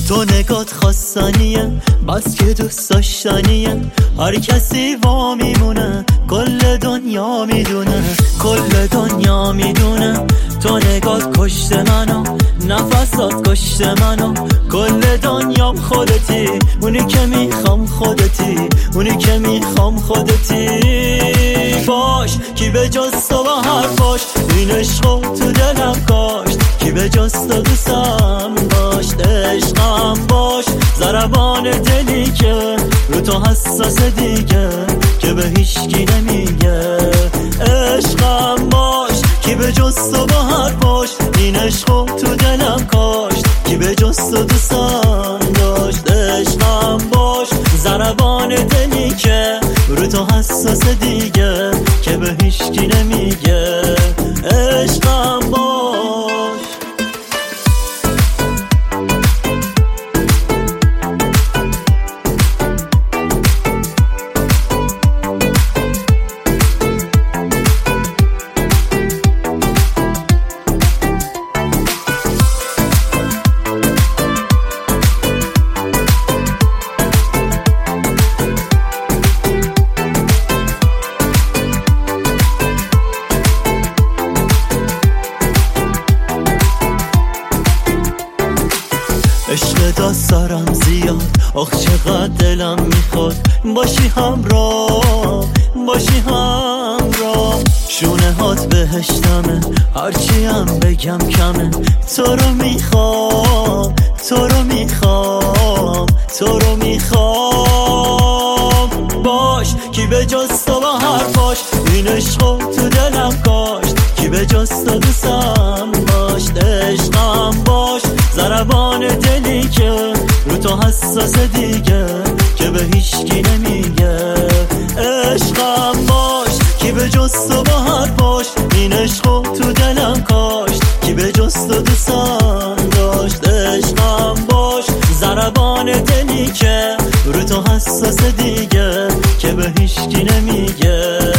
تو نگات خواستنیه بس که دوست داشتنیه، هر کسی وا میمونه کل دنیا میدونه، کل دنیا میدونه. تو نگات کشت منو، نفسات کشت منو، کل دنیام خودتی، اونی که میخوام خودتی، اونی که میخوام خودتی. باش کی به جز تو با حرفاش این عشقو تو دلم کاشت، کی به جز تو دوستم داشت. عشقم باش ضربان دلی که رو تو حساس دیگه، که به هیچکی نمیگه. عشقم باش کی به جز تو با حرفاش این عشقو تو دلم کاشت، کی به جز تو دوستم داشت. عشقم باش ضربان دلی که رو تو حساس دیگه، که به هیچکی نمیگه. عشقم باش. عشق دست دارم زیاد، آخ چقدر دلم میخواد باشی همراه، باشی همراه. شونه هات بهشتمه هرچی هم بگم کمه، تو رو میخوام، تو رو میخوام، تو رو میخوام. باش کی به جز تو با حرفاش این عشقو تو دلم کاشت، کی به جز تو دوستم داشت. عشقم باش ضربان دلی که رو تو حساس دیگه، که به هیچکی نمیگه. عشقم باش کی به جز تو با حرفاش این عشقو تو دلم کاشت، کی به جز تو دوستم داشت. عشقم باش ضربان دلی که رو تو حساس دیگه، که به هیچکی نمیگه.